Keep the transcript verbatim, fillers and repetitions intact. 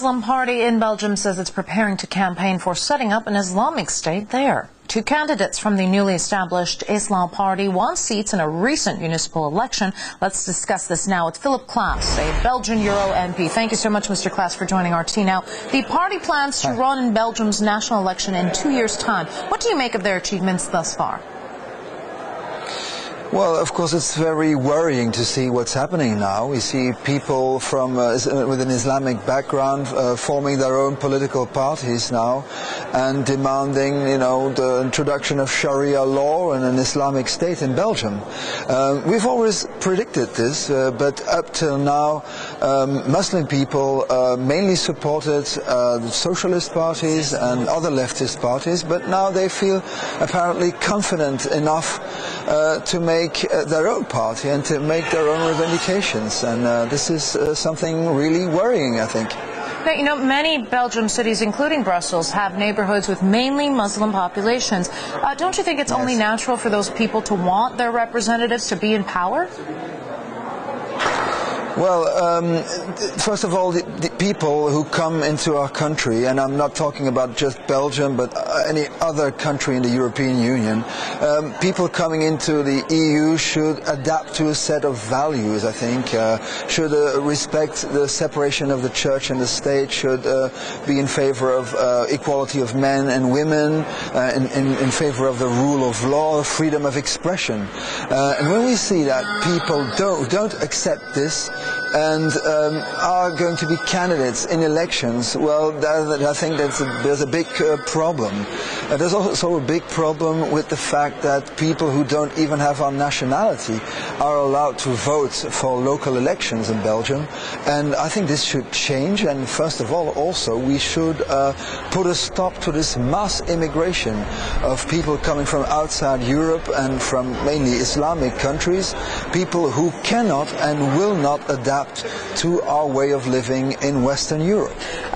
Muslim party in Belgium says it's preparing to campaign for setting up an Islamic State there. Two candidates from the newly established Islam Party won seats in a recent municipal election. Let's discuss this now with Philip Klaas, a Belgian Euro M P. Thank you so much, Mister Klaas, for joining R T. Now, the party plans to run in Belgium's national election in two years' time. What do you make of their achievements thus far? Well, of course, it's very worrying to see what's happening now. We see people from uh, with an Islamic background uh, forming their own political parties now and demanding, you know, the introduction of Sharia law and an Islamic State in Belgium. Um, we've always predicted this, uh, but up till now, um, Muslim people uh, mainly supported uh, the socialist parties and other leftist parties, but now they feel apparently confident enough uh, to make make uh, their own party and to make their own revendications, and uh, this is uh, something really worrying, I think. Now, you know, many Belgium cities, including Brussels, have neighborhoods with mainly Muslim populations. Uh, don't you think it's yes. only natural for those people to want their representatives to be in power? Well, um, first of all, the, the people who come into our country, and I'm not talking about just Belgium, but any other country in the European Union, um, people coming into the E U should adapt to a set of values, I think, uh, should uh, respect the separation of the church and the state, should uh, be in favor of uh, equality of men and women, uh, in, in, in favor of the rule of law, freedom of expression. Uh, and when we see that people don't, don't accept this, and um, are going to be candidates in elections, well, that, I think that's a, there's a big uh, problem. Uh, there's also a big problem with the fact that people who don't even have our nationality are allowed to vote for local elections in Belgium, and I think this should change. And first of all, also, we should uh, put a stop to this mass immigration of people coming from outside Europe and from mainly Islamic countries, people who cannot and will not adapt to our way of living in Western Europe.